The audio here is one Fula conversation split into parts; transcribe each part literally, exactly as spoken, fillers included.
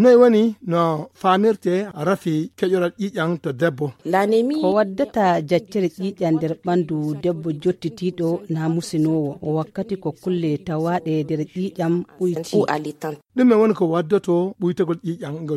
Noi wani no famirte rafi kejoral ƴiƴan to debbo. Lanemi ko waddata jaccere ƴiƴan nder ɓandu debbo jottitiɗo na musinowo wakkati ko kulle tawaɗe nder ƴiƴam ɓuyti. Ɗume woni ko waddato ɓuytagol ƴiƴan ngol?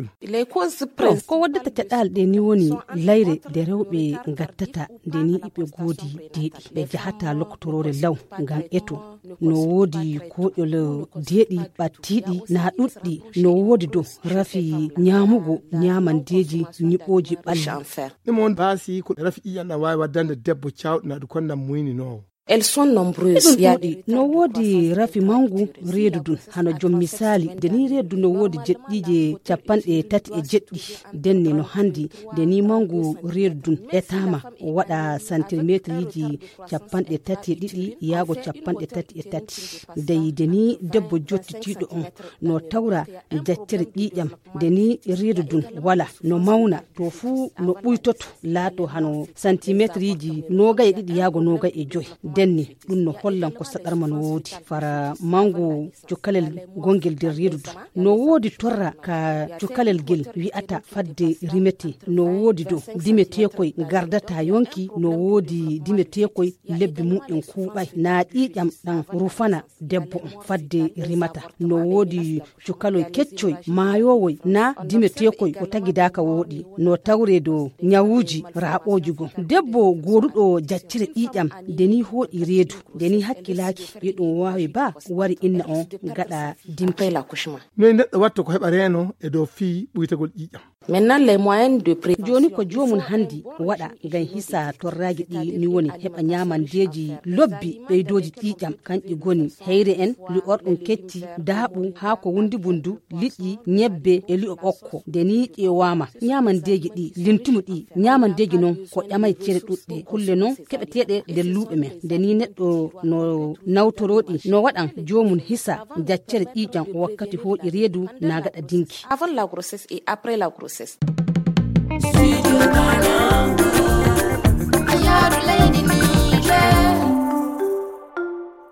Ko waddata caɗal ɗe ni woni layre nde rewɓe gattata nde ni ɓe goodi deeɗi ɓe jahata loktorore law ngam eto no woodi koƴol deeɗi ɓattiɗi na ɗuɗɗi no woodi do rafi nyamugo nyamandeji nyiɓoji ɓalli. Ɗum on baasi ko rafi ƴiƴan ɗam wawi waddande debbo cawɗo na ɗum kondam muyni no. Elles sont nombreuses. Yaɗi no woodi rafi mangu reedu dun hano jom misali de ni reedu no woodi jeɗɗije capanɗe tati e jeɗɗi denne no handi de ni mangu reedu dun etama waɗa centimétre yiji capanɗe tati e ɗiɗi yaago capanɗe tati e tati dey de ni debbo jottitiɗo on no tawra jaccere ƴiƴam de ni reedu dun wala no mawna to fuu no ɓuytoto laato hano centimétre yiji noga e ɗiɗi yaago noga e joyi denni ɗum no hollan ko saɗarma no woodi fara mangu cukalel gongel nder reedu no woodi torra ka cukalel gel wi'ata fadde rimete no woodi do dimetekoy gardata yonki no woodi dimetekoy lebbi muɗum kuuɓay na ƴiƴam ɗan rufana debbo on fadde rimata no woodi cukaloy keccoy maayowoy na dimetekoy ko tagidaka woodi no tawre do nyawuji raɓoji gon debbo goduɗo jaccire ƴiƴam deni ho i reedu deni hakkilaki yiɗum wawi ba wari inna on gaɗa dimpe la couchement noy neɗɗo watta ko heɓa reeno e dow fii ɓuytagol ƴiƴam. Maintenant les moyens de pré joni ko jomum handi waɗa ngam hisa torraji ɗi ni woni heɓa nyamandeji lobbi ɓeydoji ƴiƴam kanƴi goni heyre en li'orɗum ketti daaɓu haa ko wundi bundu liƴƴi ñebbe e li'o ɓokko deni ƴewama nyamandeji ɗi lintumu ɗi nyamandeji noon ko ƴamay cere ɗuɗɗe kulle noon keɓeteɗe nder luuɓe men deni neɗɗo no nawtoroɗi no waɗan jomum hisa jaccere ƴiƴam wakkati hoƴi reedu na gaɗa dinki avant la grossesse et après la grossesse. Studio Banangu, Ayar Lady.